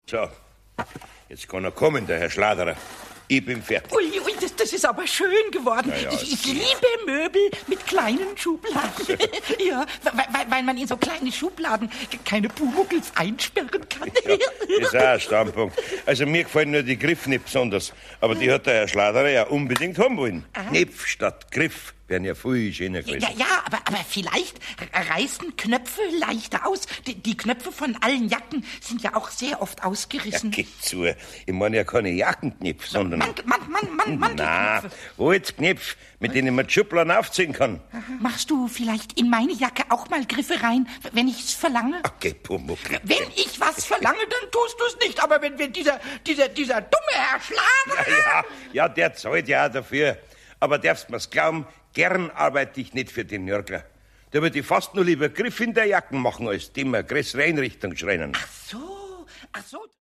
So, jetzt kann er kommen, der Herr Schladerer. Ich bin fertig. Ui, das ist aber schön geworden. Ja, ich liebe Möbel mit kleinen Schubladen. Ja, weil man in so kleine Schubladen keine Pumuckls einsperren kann. Ja, das ist auch ein Standpunkt. Also mir gefallen nur die Griffe nicht besonders. Aber die hat der Herr Schladerer ja unbedingt haben wollen. Knopf statt Griff wären ja viel schöner gewesen. Ja, aber vielleicht reißen Knöpfe leichter aus. Die Knöpfe von allen Jacken sind ja auch sehr oft Ja, ausgerissen. geh zu. Ich meine ja keine Jackenknöpfe, sondern... Mantelknöpfe. Na, Holzknöpfe, mit denen man die Schubladen aufziehen kann. Machst du vielleicht in meine Jacke auch mal Griffe rein, wenn ich's verlange? Ach, geh, Pumuckl. Wenn ich was verlange, dann tust du's nicht. Aber wenn dieser dumme Herr Schlager... Ja, der zahlt ja auch dafür. Aber darfst mir's glauben, gern arbeite ich nicht für den Nörgler. Da würde ich fast nur lieber Griff in der Jacken machen, als dem eine größere Einrichtung schreien. Ach so.